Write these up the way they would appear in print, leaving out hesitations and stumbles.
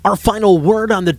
Our final word on the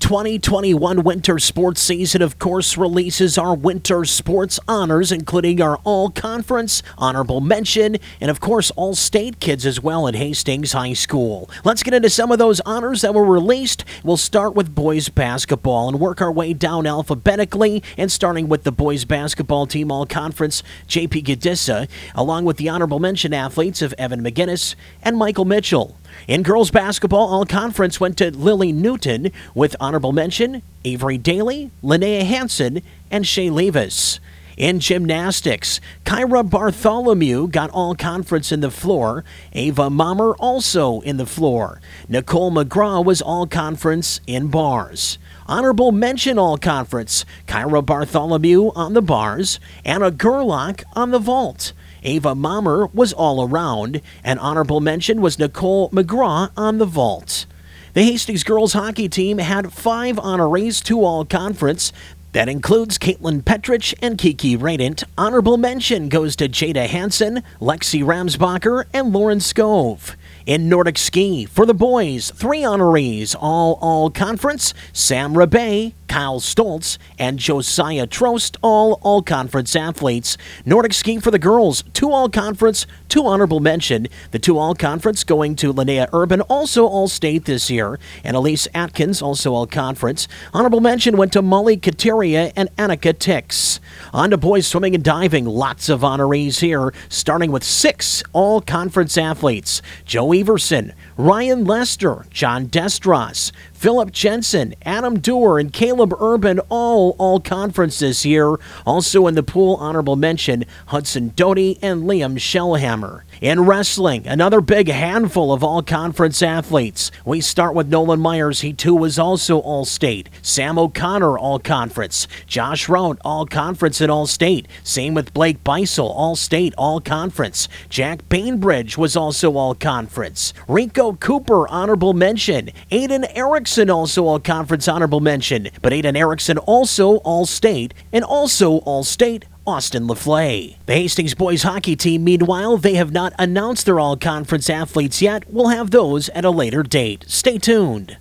2020-21 winter sports season, of course, releases our winter sports honors, including our all-conference, honorable mention, and, of course, all-state kids as well at Hastings High School. Let's get into some of those honors that were released. We'll start with boys basketball and work our way down alphabetically, and starting with the boys basketball team all-conference, J.P. Gadissa, along with the honorable mention athletes of Evan McGinnis and Michael Mitchell. In girls basketball, all-conference went to Lily Newton with honorable mention Avery Daly, Linnea Hansen, and Shay Levis. In gymnastics, Kyra Bartholomew got all-conference in the floor. Ava Mommer also in the floor. Nicole McGraw was all-conference in bars. Honorable mention all-conference, Kyra Bartholomew on the bars, Anna Gerlach on the vault. Ava Mommer was all around, and honorable mention was Nicole McGraw on the vault. The Hastings girls hockey team had 5 honorees to all-conference. That includes Caitlin Petrich and Kiki Radent. Honorable mention goes to Jada Hansen, Lexi Ramsbacher, and Lauren Scove. In Nordic ski, for the boys, 3 honorees, all-conference, Sam Rabe, Kyle Stoltz, and Josiah Trost, all-conference athletes. Nordic ski for the girls, 2 all-conference, 2 honorable mention. The 2 all-conference going to Linnea Urban, also all-state this year, and Elise Atkins, also all-conference. Honorable mention went to Molly Kateria and Annika Tix. On to boys swimming and diving, lots of honorees here, starting with 6 all-conference athletes. Joe Everson, Ryan Lester, John Destros, Philip Jensen, Adam Dewar, and Caleb Urban, all conference this year. Also in the pool, honorable mention, Hudson Doty and Liam Shellhammer. In wrestling, another big handful of all-conference athletes. We start with Nolan Myers. He, too, was also all-state. Sam O'Connor, all-conference. Josh Rout, all-conference and all-state. Same with Blake Beisel, all-state, all-conference. Jack Bainbridge was also all-conference. Rico Cooper, honorable mention. Aiden Erickson, also all-conference, honorable mention. But Aiden Erickson also all-state, and also all-state Austin LaFlay. The Hastings boys hockey team, meanwhile, they have not announced their all-conference athletes yet. We'll have those at a later date. Stay tuned.